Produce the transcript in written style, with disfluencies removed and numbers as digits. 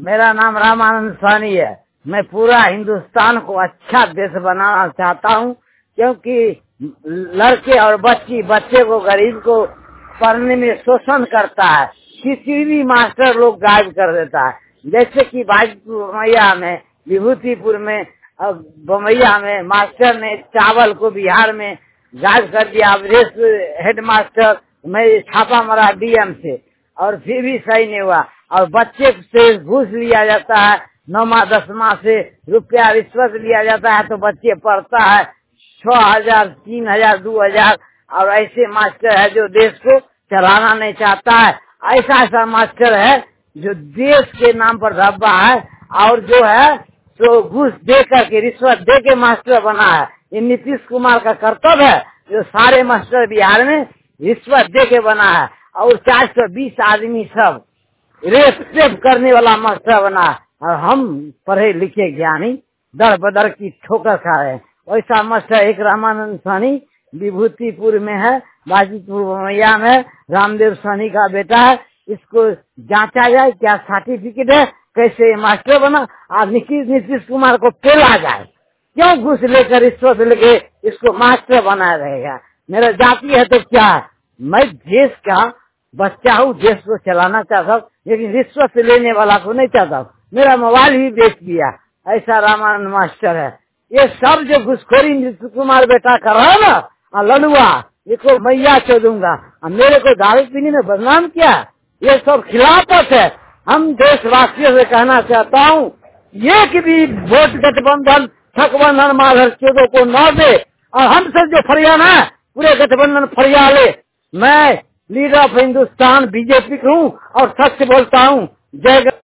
मेरा नाम रामानंद सानी है। मैं पूरा हिंदुस्तान को अच्छा देश बनाना चाहता हूँ, क्योंकि लड़के और बच्चे को, गरीब को पढ़ने में शोषण करता है। किसी भी मास्टर लोग गायब कर देता है। जैसे कि बमैया में, विभूतिपुर में और बमैया में मास्टर ने चावल को बिहार में गायब कर दिया। हेड मास्टर में छापा मारा डीएम से, और फिर भी सही नहीं हुआ। और बच्चे से घूस लिया जाता है, 9वां 10वां से रुपया रिश्वत लिया जाता है, तो बच्चे पढ़ता है 6,000, 3,000, 2,000। और ऐसे मास्टर है जो देश को चलाना नहीं चाहता है। ऐसा मास्टर है जो देश के नाम पर धब्बा है, और जो है तो घूस दे करके, रिश्वत दे के मास्टर बना है। ये नीतीश कुमार का कर्तव्य है, जो सारे मास्टर बिहार में रिश्वत दे के बना है। और 420 आदमी सब रेप करने वाला मास्टर बना है। और हम पढ़े लिखे ज्ञानी दर बदर की ठोकर खा रहे हैं। वैसा मास्टर एक रामानंद सानी विभूतिपुर में है, बाजीपुर बमैया में रामदेव सानी का बेटा है। इसको जांचा जाए, क्या सर्टिफिकेट है, कैसे मास्टर बना। आज नीतीश कुमार को पेला जाए, क्यों घूस लेकर रिश्वत लेके इसको मास्टर बनाया रहेगा। मेरा जाति है तो क्या है, मैं देश का बच्चा हूँ, देश को चलाना चाहता हूँ, लेकिन रिश्वत लेने वाला को नहीं चाहता हूँ। मेरा मोबाइल भी बेच दिया। ऐसा रामानंद मास्टर है। ये सब जो घुसखोरी नीतीश कुमार बेटा कर रहा है ना, लड़ुआ, इसको मैया चो दूंगा। मेरे को दारू पीने में बदनाम किया, ये सब खिलाफत है। हम देशवासियों से कहना चाहता हूँ, एक भी वोट गठबंधन ठगबंधन माधर चौधरी को न दे, और हमसे जो फरियाद है पूरे गठबंधन फरियाद ले। मैं लीडर ऑफ हिंदुस्तान बीजेपी हूँ और सच बोलता हूँ। जय